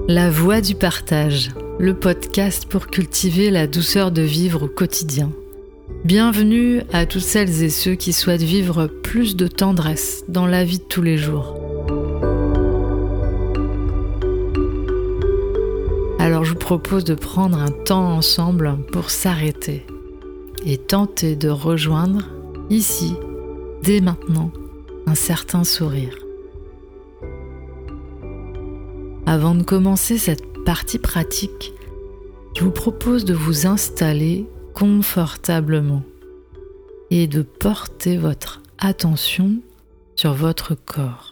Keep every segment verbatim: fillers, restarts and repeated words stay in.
La voix du partage, le podcast pour cultiver la douceur de vivre au quotidien. Bienvenue à toutes celles et ceux qui souhaitent vivre plus de tendresse dans la vie de tous les jours. Alors je vous propose de prendre un temps ensemble pour s'arrêter et tenter de rejoindre, ici, dès maintenant, un certain sourire. Avant de commencer cette partie pratique, je vous propose de vous installer confortablement et de porter votre attention sur votre corps.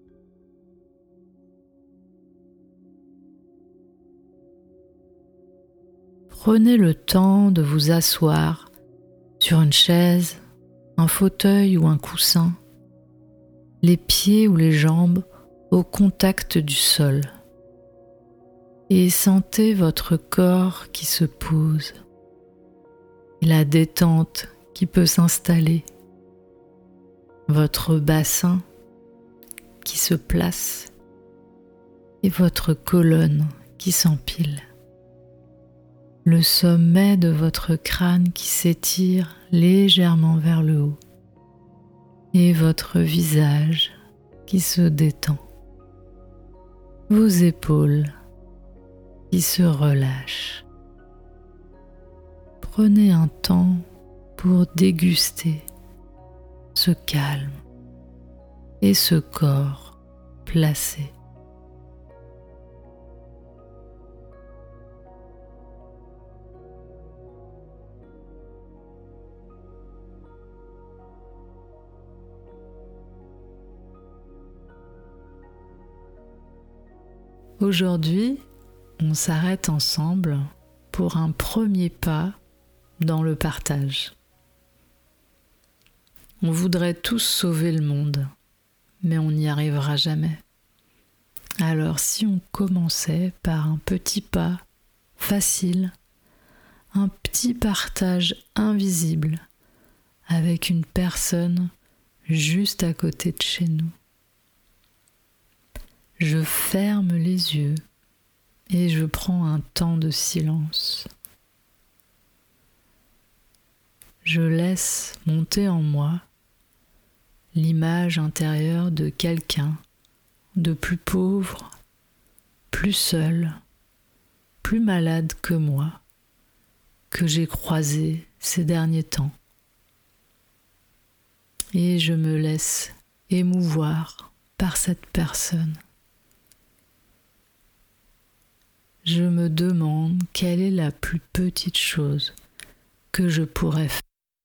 Prenez le temps de vous asseoir sur une chaise, un fauteuil ou un coussin, les pieds ou les jambes au contact du sol. Et sentez votre corps qui se pose, la détente qui peut s'installer, votre bassin qui se place et votre colonne qui s'empile. Le sommet de votre crâne qui s'étire légèrement vers le haut et votre visage qui se détend. Vos épaules qui se relâchent. Prenez un temps pour déguster ce calme et ce corps placé. Aujourd'hui, on s'arrête ensemble pour un premier pas dans le partage. On voudrait tous sauver le monde, mais on n'y arrivera jamais. Alors si on commençait par un petit pas facile, un petit partage invisible avec une personne juste à côté de chez nous. Je ferme les yeux et je prends un temps de silence. Je laisse monter en moi l'image intérieure de quelqu'un de plus pauvre, plus seul, plus malade que moi, que j'ai croisé ces derniers temps. Et je me laisse émouvoir par cette personne. Je me demande quelle est la plus petite chose que je pourrais faire.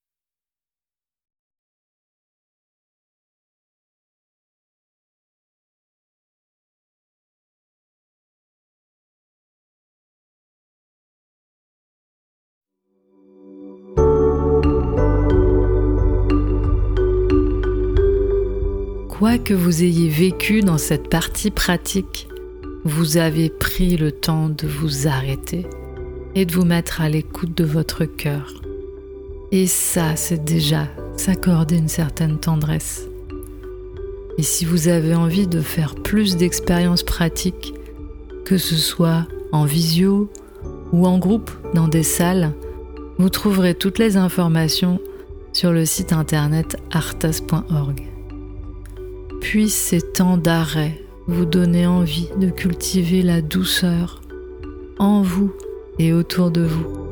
Quoi que vous ayez vécu dans cette partie pratique, vous avez pris le temps de vous arrêter et de vous mettre à l'écoute de votre cœur. Et ça, c'est déjà s'accorder une certaine tendresse. Et si vous avez envie de faire plus d'expériences pratiques, que ce soit en visio ou en groupe dans des salles, vous trouverez toutes les informations sur le site internet arthas point org. Puissent ces temps d'arrêt vous donner envie de cultiver la douceur en vous et autour de vous.